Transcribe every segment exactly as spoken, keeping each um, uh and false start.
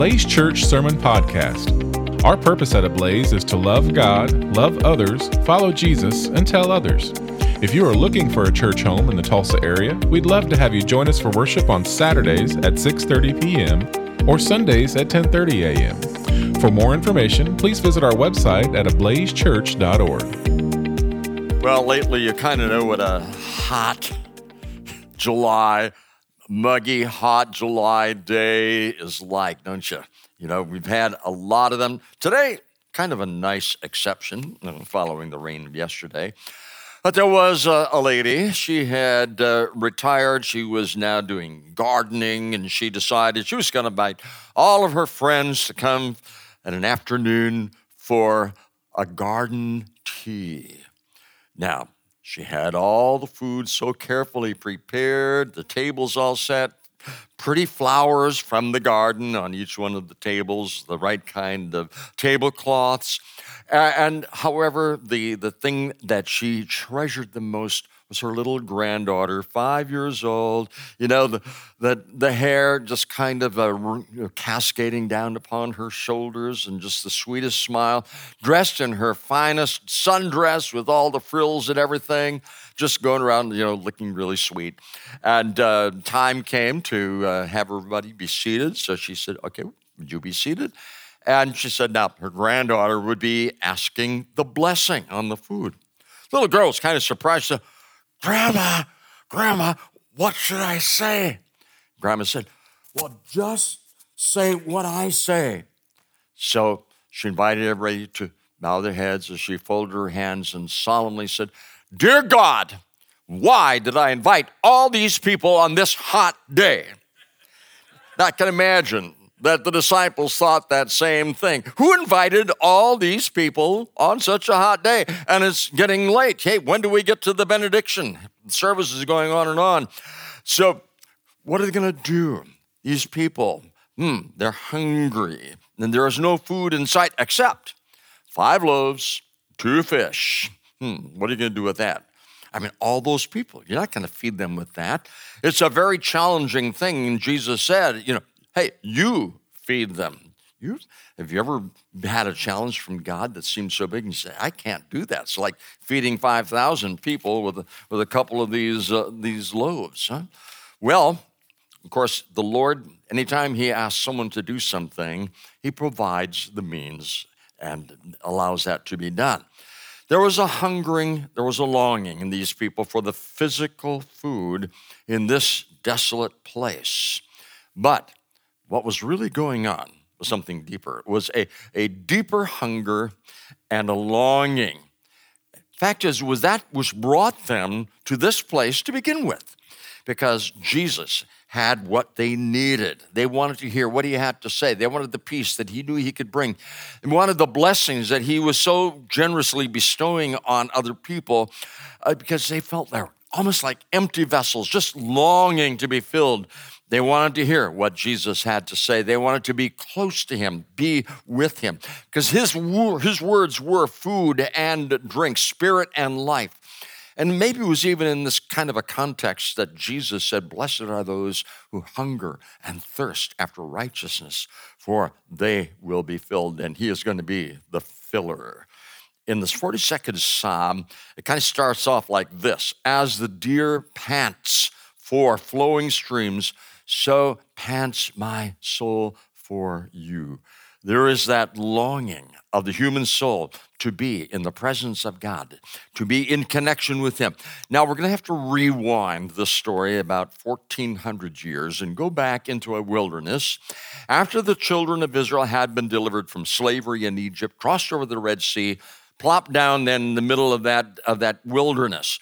Blaze Church Sermon Podcast. Our purpose at Ablaze is to love God, love others, follow Jesus, and tell others. If you are looking for a church home in the Tulsa area, we'd love to have you join us for worship on Saturdays at six thirty p.m. or Sundays at ten thirty a.m. For more information, please visit our website at ablaze church dot org. Well, lately you kind of know what a hot July, muggy, hot July day is like, don't you? You know, we've had a lot of them. Today, kind of a nice exception, following the rain of yesterday. But there was a, a lady, she had uh, retired, she was now doing gardening, and she decided she was going to invite all of her friends to come at an afternoon for a garden tea. Now, she had all the food so carefully prepared, the tables all set, pretty flowers from the garden on each one of the tables, the right kind of tablecloths. Uh, and however, the, the thing that she treasured the most was her little granddaughter, five years old. You know, the the, the hair just kind of uh, you know, cascading down upon her shoulders, and just the sweetest smile, dressed in her finest sundress with all the frills and everything, just going around, you know, looking really sweet. And uh, time came to uh, have everybody be seated. So she said, okay, would you be seated? And she said, now, her granddaughter would be asking the blessing on the food. The little girl was kind of surprised. She said, Grandma, Grandma, what should I say? Grandma said, well, just say what I say. So she invited everybody to bow their heads as she folded her hands and solemnly said, Dear God, why did I invite all these people on this hot day? Now, I can imagine that the disciples thought that same thing. Who invited all these people on such a hot day? And it's getting late. Hey, when do we get to the benediction? The service is going on and on. So what are they going to do? These people, hmm, they're hungry. And there is no food in sight except five loaves, two fish. Hmm, what are you going to do with that? I mean, all those people, you're not going to feed them with that. It's a very challenging thing. And Jesus said, you know, hey, you feed them. You, have you ever had a challenge from God that seemed so big and you say, I can't do that? It's like feeding five thousand people with a, with a couple of these, uh, these loaves. Huh? Well, of course, the Lord, anytime he asks someone to do something, he provides the means and allows that to be done. There was a hungering, there was a longing in these people for the physical food in this desolate place. But what was really going on was something deeper. It was a, a deeper hunger and a longing. Fact is, was that which brought them to this place to begin with, because Jesus had what they needed. They wanted to hear what he had to say. They wanted the peace that he knew he could bring. They wanted the blessings that he was so generously bestowing on other people uh, because they felt they're almost like empty vessels, just longing to be filled. They wanted to hear what Jesus had to say. They wanted to be close to him, be with him, because his, his words were food and drink, spirit and life. And maybe it was even in this kind of a context that Jesus said, blessed are those who hunger and thirst after righteousness, for they will be filled, and he is going to be the filler. In this forty-second Psalm, it kind of starts off like this: as the deer pants for flowing streams, so pants my soul for you. There is that longing of the human soul to be in the presence of God, to be in connection with him. Now, we're going to have to rewind the story about fourteen hundred years and go back into a wilderness after the children of Israel had been delivered from slavery in Egypt, crossed over the Red Sea, plopped down then in the middle of that, of that wilderness,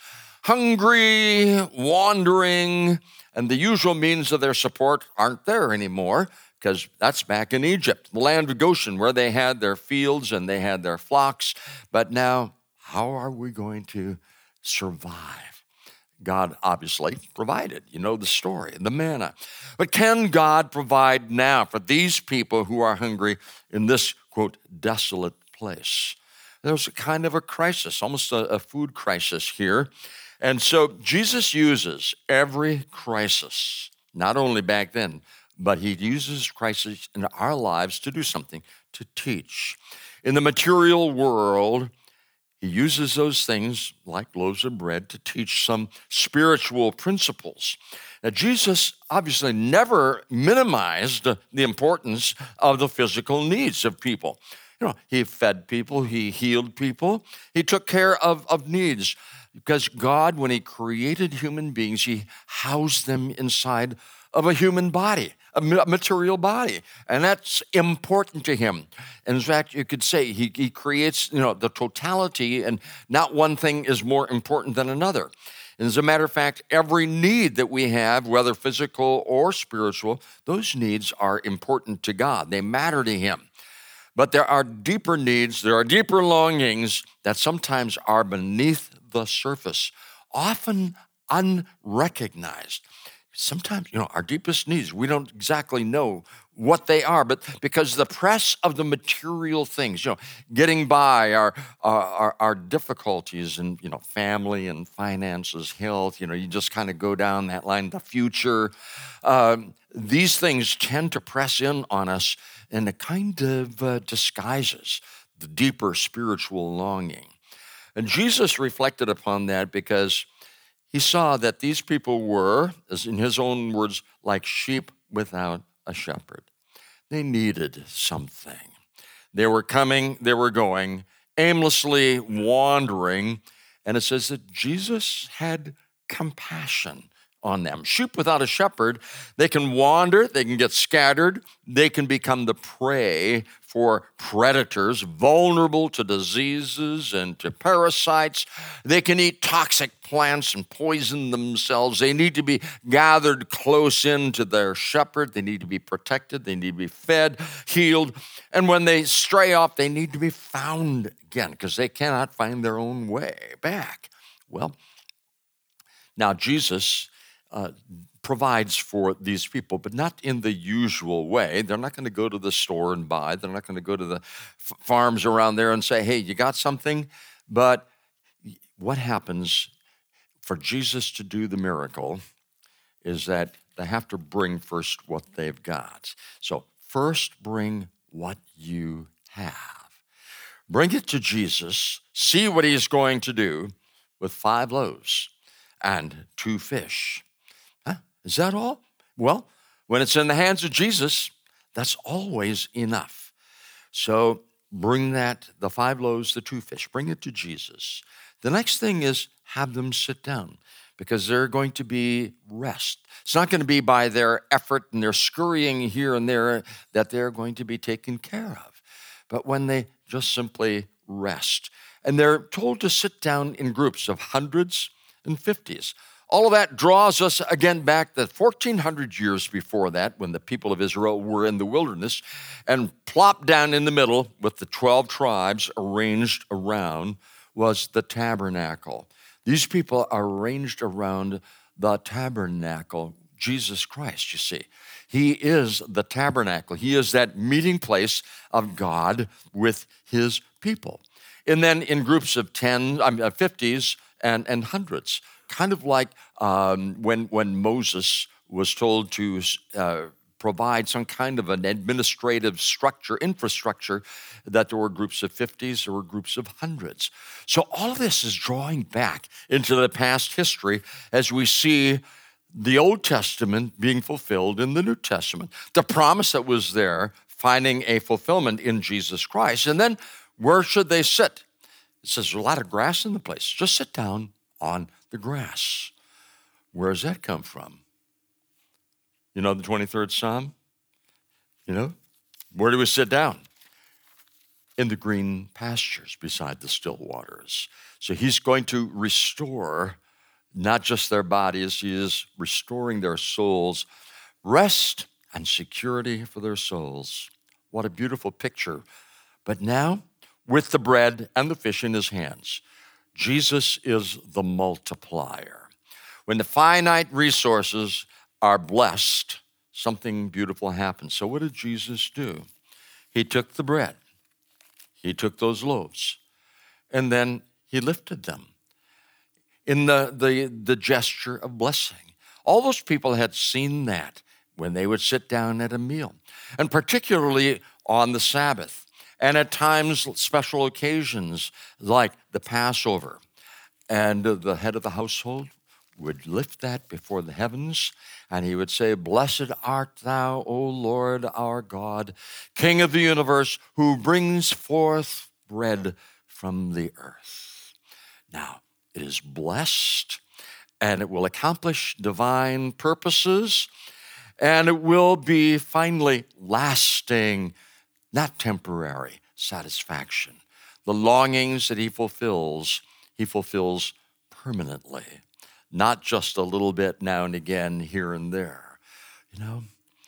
hungry, wandering, and the usual means of their support aren't there anymore, because that's back in Egypt, the land of Goshen, where they had their fields and they had their flocks. But now, how are we going to survive? God obviously provided. You know the story, the manna. But can God provide now for these people who are hungry in this, quote, desolate place? There's a kind of a crisis, almost a, a food crisis here. And so Jesus uses every crisis, not only back then, but he uses crisis in our lives to do something, to teach. In the material world, he uses those things like loaves of bread to teach some spiritual principles. Now, Jesus obviously never minimized the importance of the physical needs of people. You know, he fed people, he healed people, he took care of, of needs. Because God, when he created human beings, he housed them inside of a human body, a material body. And that's important to him. And in fact, you could say he, he creates, you know, the totality, and not one thing is more important than another. And as a matter of fact, every need that we have, whether physical or spiritual, those needs are important to God. They matter to him. But there are deeper needs, there are deeper longings that sometimes are beneath the surface, often unrecognized. Sometimes, you know, our deepest needs, we don't exactly know what they are, but because the press of the material things, you know, getting by, our our, our difficulties in, you know, family and finances, health, you know, you just kind of go down that line, the future. Um, these things tend to press in on us and it kind of uh, disguises the deeper spiritual longing. And Jesus reflected upon that because he saw that these people were, as in his own words, like sheep without a shepherd. They needed something. They were coming, they were going, aimlessly wandering, and it says that Jesus had compassion on them. Sheep without a shepherd, they can wander, they can get scattered, they can become the prey for predators, vulnerable to diseases and to parasites. They can eat toxic plants and poison themselves. They need to be gathered close in to their shepherd. They need to be protected. They need to be fed, healed. And when they stray off, they need to be found again because they cannot find their own way back. Well, now Jesus Uh, provides for these people, but not in the usual way. They're not going to go to the store and buy. They're not going to go to the f- farms around there and say, hey, you got something? But what happens for Jesus to do the miracle is that they have to bring first what they've got. So first bring what you have. Bring it to Jesus. See what he's going to do with five loaves and two fish. Is that all? Well, when it's in the hands of Jesus, that's always enough. So bring that, the five loaves, the two fish, bring it to Jesus. The next thing is have them sit down because they're going to be rest. It's not going to be by their effort and their scurrying here and there that they're going to be taken care of, but when they just simply rest. And they're told to sit down in groups of hundreds and fifties. All of that draws us again back to fourteen hundred years before that when the people of Israel were in the wilderness and plopped down in the middle with the twelve tribes arranged around was the tabernacle. These people are arranged around the tabernacle, Jesus Christ, you see. He is the tabernacle. He is that meeting place of God with his people. And then in groups of ten, I mean, fifties and, and hundreds. Kind of like um, when when Moses was told to uh, provide some kind of an administrative structure, infrastructure, that there were groups of fifties, there were groups of hundreds. So all of this is drawing back into the past history as we see the Old Testament being fulfilled in the New Testament. The promise that was there, finding a fulfillment in Jesus Christ. And then where should they sit? It says there's a lot of grass in the place. Just sit down on the grass. Where does that come from? You know the twenty-third Psalm? You know? Where do we sit down? In the green pastures beside the still waters. So he's going to restore not just their bodies, he is restoring their souls. Rest and security for their souls. What a beautiful picture. But now, with the bread and the fish in his hands, Jesus is the multiplier. When the finite resources are blessed, something beautiful happens. So what did Jesus do? He took the bread. He took those loaves. And then he lifted them in the, the, the gesture of blessing. All those people had seen that when they would sit down at a meal, and particularly on the Sabbath, and at times special occasions like the Passover. And the head of the household would lift that before the heavens, and he would say, "Blessed art thou, O Lord our God, King of the universe, who brings forth bread from the earth." Now, it is blessed, and it will accomplish divine purposes, and it will be finally lasting, not temporary, satisfaction. The longings that he fulfills, he fulfills permanently, not just a little bit now and again, here and there. You know,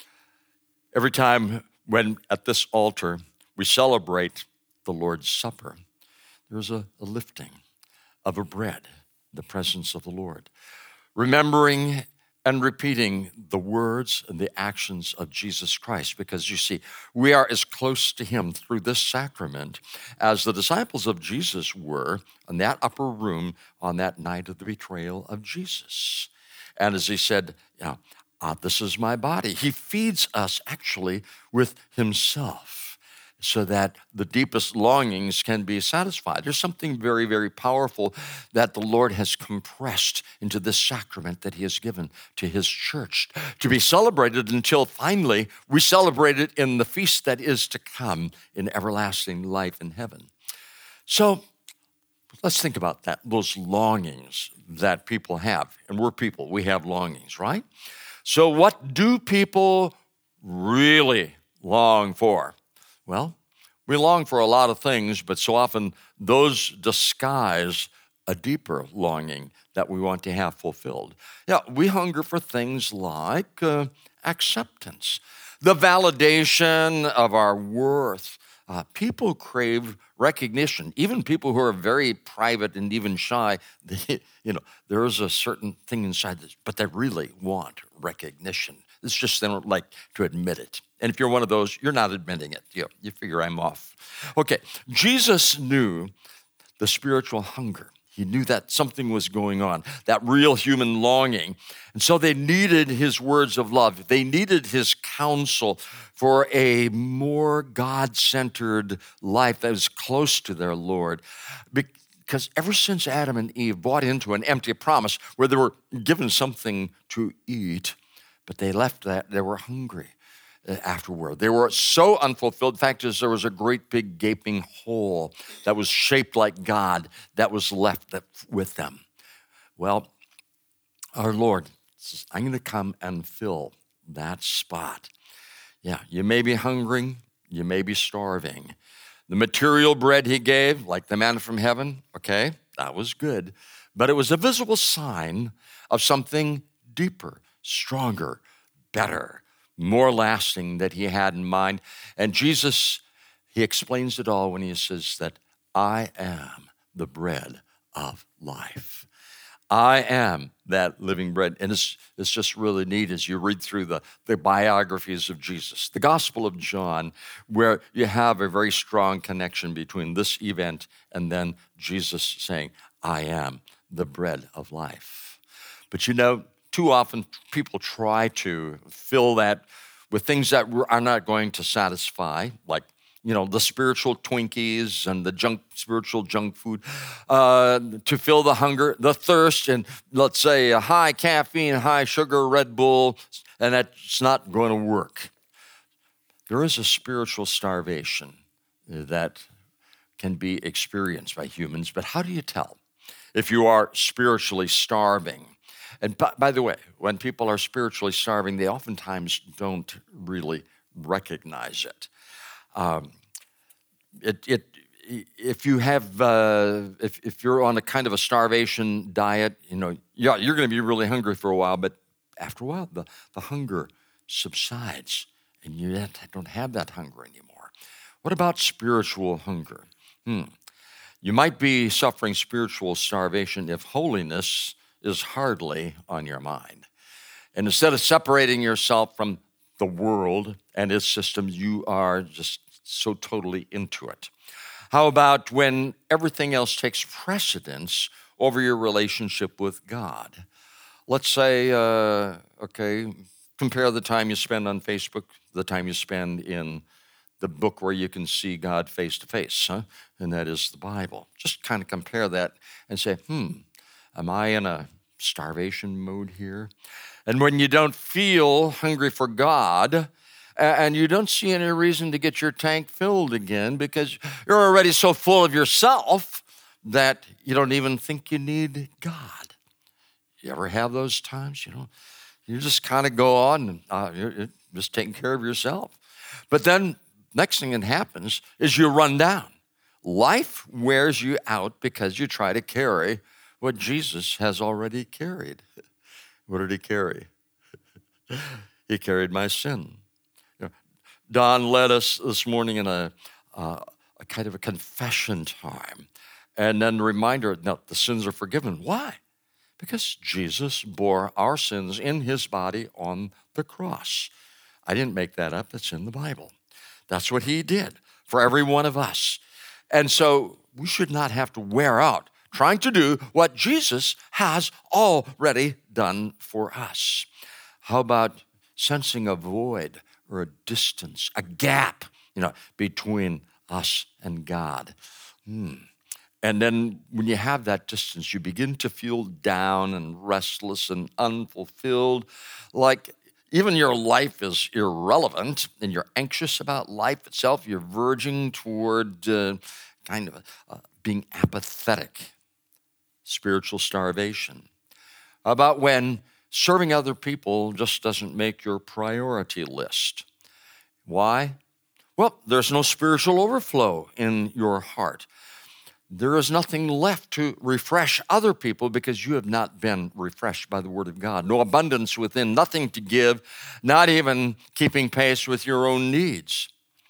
every time when at this altar we celebrate the Lord's Supper, there's a, a lifting of a bread, the presence of the Lord, remembering and repeating the words and the actions of Jesus Christ, because you see, we are as close to him through this sacrament as the disciples of Jesus were in that upper room on that night of the betrayal of Jesus. And as he said, you know, uh, this is my body. He feeds us actually with himself, so that the deepest longings can be satisfied. There's something very, very powerful that the Lord has compressed into this sacrament that he has given to his church to be celebrated until finally we celebrate it in the feast that is to come in everlasting life in heaven. So let's think about that, those longings that people have. And we're people, we have longings, right? So what do people really long for? Well, we long for a lot of things, but so often those disguise a deeper longing that we want to have fulfilled. Yeah, we hunger for things like uh, acceptance, the validation of our worth. Uh, people crave recognition. Even people who are very private and even shy, they, you know, there is a certain thing inside this, but they really want recognition. It's just they don't like to admit it. And if you're one of those, you're not admitting it. You know, you figure I'm off. Okay, Jesus knew the spiritual hunger. He knew that something was going on, that real human longing. And so they needed his words of love. They needed his counsel for a more God-centered life that was close to their Lord. Because ever since Adam and Eve bought into an empty promise where they were given something to eat, but they left that, they were hungry afterward. They were so unfulfilled. The fact is, there was a great big gaping hole that was shaped like God that was left with them. Well, our Lord says, I'm going to come and fill that spot. Yeah, you may be hungry, you may be starving. The material bread he gave, like the manna from heaven, okay, that was good. But it was a visible sign of something deeper, stronger, better, more lasting that he had in mind. And Jesus, he explains it all when he says that I am the bread of life. I am that living bread. And it's, it's just really neat as you read through the, the biographies of Jesus, the Gospel of John, where you have a very strong connection between this event and then Jesus saying, I am the bread of life. But you know, too often people try to fill that with things that are not going to satisfy, like, you know, the spiritual Twinkies and the junk, spiritual junk food, uh, to fill the hunger, the thirst, and let's say a high caffeine, high sugar Red Bull, and that's not going to work. There is a spiritual starvation that can be experienced by humans, but how do you tell if you are spiritually starving? And by, by the way, when people are spiritually starving, they oftentimes don't really recognize it. Um, it, it, if you have, uh, if, if you're on a kind of a starvation diet, you know, yeah, you're going to be really hungry for a while, but after a while, the, the hunger subsides, and you don't have that hunger anymore. What about spiritual hunger? Hmm. You might be suffering spiritual starvation if holiness is hardly on your mind. And instead of separating yourself from the world and its systems, you are just so totally into it. How about when everything else takes precedence over your relationship with God? Let's say, uh, okay, compare the time you spend on Facebook, the time you spend in the book where you can see God face to face, huh? And that is the Bible. Just kind of compare that and say, hmm, am I in a starvation mode here? And when you don't feel hungry for God, and you don't see any reason to get your tank filled again because you're already so full of yourself that you don't even think you need God. You ever have those times? You know, you just kind of go on and uh, you're, you're just taking care of yourself. But then next thing that happens is you run down. Life wears you out because you try to carry what Jesus has already carried. What did he carry? He carried my sin. You know, Don led us this morning in a, uh, a kind of a confession time. And then the reminder, no, the sins are forgiven. Why? Because Jesus bore our sins in his body on the cross. I didn't make that up. It's in the Bible. That's what he did for every one of us. And so we should not have to wear out trying to do what Jesus has already done for us. How about sensing a void or a distance, a gap, you know, between us and God? Hmm. And then when you have that distance, you begin to feel down and restless and unfulfilled, like even your life is irrelevant and you're anxious about life itself. You're verging toward uh, kind of uh, being apathetic, spiritual starvation. About when serving other people just doesn't make your priority list. Why? Well, there's no spiritual overflow in your heart. There is nothing left to refresh other people because you have not been refreshed by the Word of God. No abundance within, nothing to give, not even keeping pace with your own needs.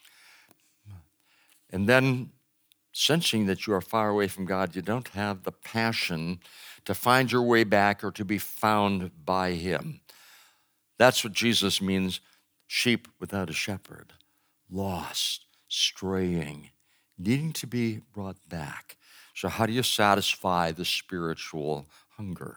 And then sensing that you are far away from God, you don't have the passion to find your way back or to be found by him. That's what Jesus means, sheep without a shepherd, lost, straying, needing to be brought back. So how do you satisfy the spiritual hunger?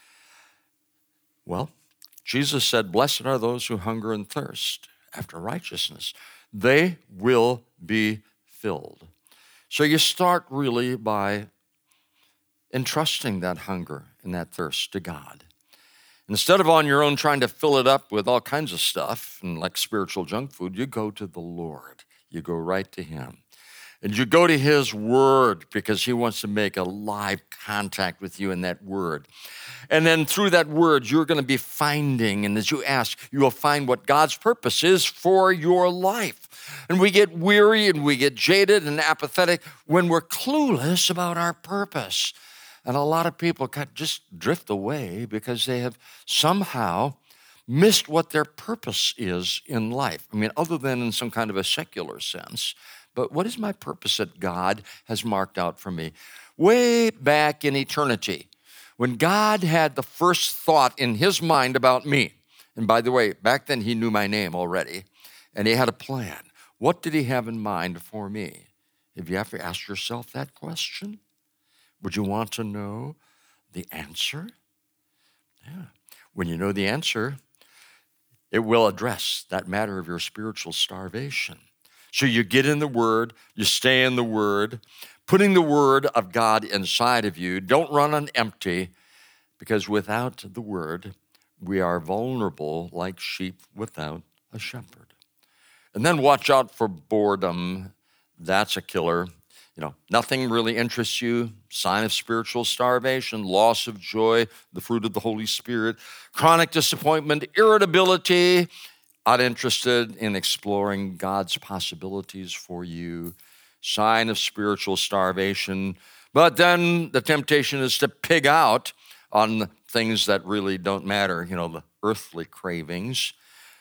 Well, Jesus said, blessed are those who hunger and thirst after righteousness. They will be filled. So you start really by entrusting that hunger and that thirst to God. Instead of on your own trying to fill it up with all kinds of stuff and like spiritual junk food, you go to the Lord. You go right to him. And you go to his word because he wants to make a live contact with you in that word. And then through that word, you're going to be finding, and as you ask, you will find what God's purpose is for your life. And we get weary and we get jaded and apathetic when we're clueless about our purpose. And a lot of people just drift away because they have somehow missed what their purpose is in life. I mean, other than in some kind of a secular sense. But what is my purpose that God has marked out for me? Way back in eternity, when God had the first thought in his mind about me, and by the way, back then he knew my name already, and he had a plan. What did he have in mind for me? Have you ever asked yourself that question? Would you want to know the answer? Yeah. When you know the answer, it will address that matter of your spiritual starvation. So you get in the Word, you stay in the Word, putting the Word of God inside of you. Don't run on empty, because without the Word, we are vulnerable like sheep without a shepherd. And then watch out for boredom. That's a killer. You know, nothing really interests you, sign of spiritual starvation, loss of joy, the fruit of the Holy Spirit, chronic disappointment, irritability, not interested in exploring God's possibilities for you, sign of spiritual starvation. But then the temptation is to pig out on things that really don't matter, you know, the earthly cravings.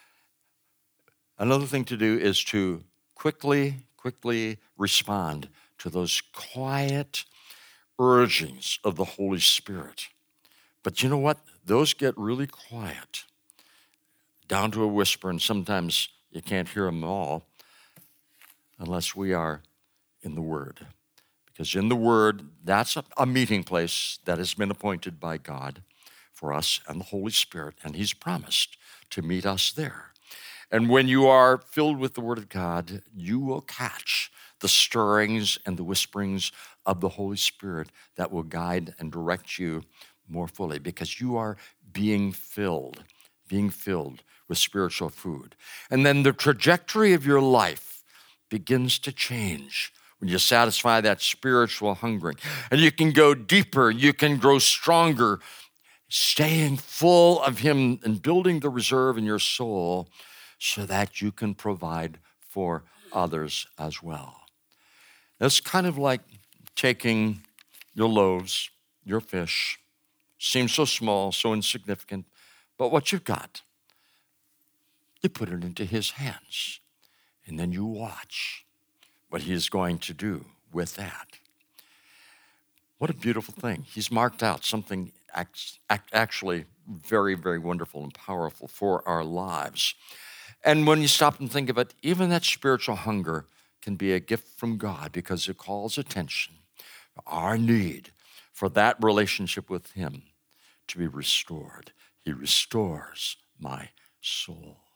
Another thing to do is to quickly, quickly respond to those quiet urgings of the Holy Spirit. But you know what? Those get really quiet, down to a whisper, and sometimes you can't hear them all unless we are in the Word. Because in the Word, that's a, a meeting place that has been appointed by God for us and the Holy Spirit, and he's promised to meet us there. And when you are filled with the Word of God, you will catch the stirrings and the whisperings of the Holy Spirit that will guide and direct you more fully, because you are being filled, being filled with spiritual food. And then the trajectory of your life begins to change when you satisfy that spiritual hungering. And you can go deeper, you can grow stronger, staying full of him and building the reserve in your soul so that you can provide for others as well. It's kind of like taking your loaves, your fish, seems so small, so insignificant, but what you've got, you put it into his hands, and then you watch what he is going to do with that. What a beautiful thing. He's marked out something actually very, very wonderful and powerful for our lives. And when you stop and think of it, even that spiritual hunger can be a gift from God, because it calls attention to our need for that relationship with him to be restored. He restores my soul.